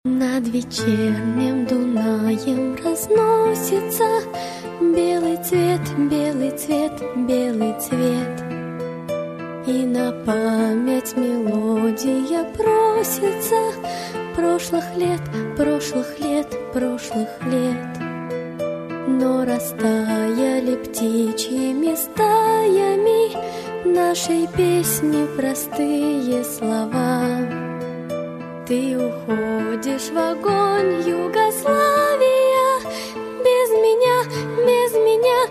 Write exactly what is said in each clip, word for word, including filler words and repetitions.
Над вечерним Дунаем разносится белый цвет, белый цвет, белый цвет. И на память мелодия просится прошлых лет, прошлых лет, прошлых лет. Но растаяли птичьими стаями нашей песни простые слова. Ты уходишь в огонь, Югославия, без меня, без меня,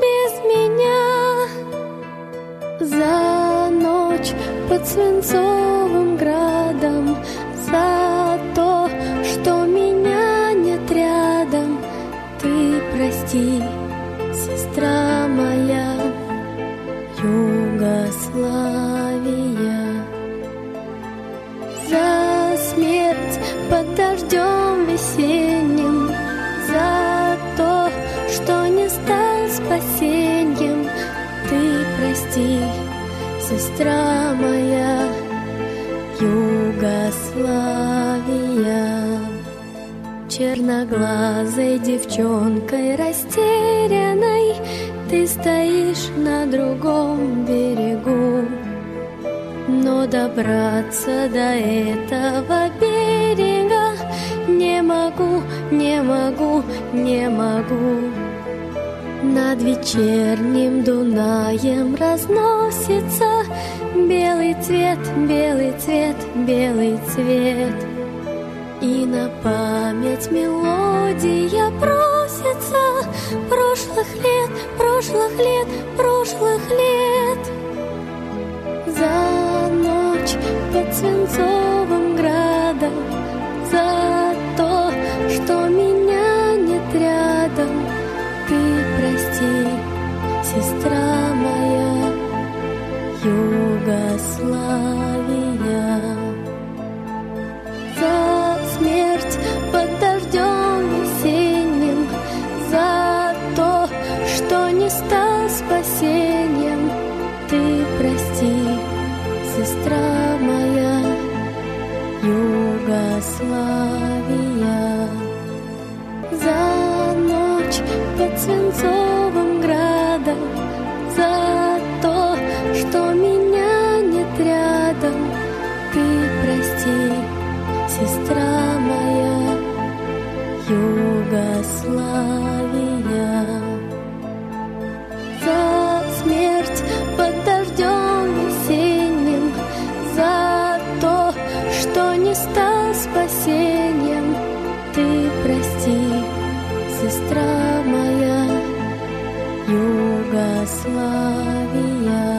без меня. За ночь под свинцовым градом, за то, что меня нет рядом. Ты прости, сестра моя, Югославия. За смерть под дождем весенним, за то, что не стал спасеньем. Ты прости, сестра моя, Югославия. Черноглазой девчонкой растерянной ты стоишь на другом берегу. Но добраться до этого берега не могу, не могу, не могу. Над вечерним Дунаем разносится белый цвет, белый цвет, белый цвет. И на память мелодия просится прошлых лет, прошлых лет, прошлых лет. За ночь под свинцовым градом, за то, что меня нет рядом. Ты прости, сестра моя, Югославия. За смерть под дождем весенним, за то, что не стал спасением. Ты прости, сестра моя, Югославия. За ночь под свинцовым градом, за то, что меня нет рядом. Ты прости, сестра моя, Югославия. За смерть под дождем весенним, за то, что не стал спасением. Ты прости, сестра моя, Югославия.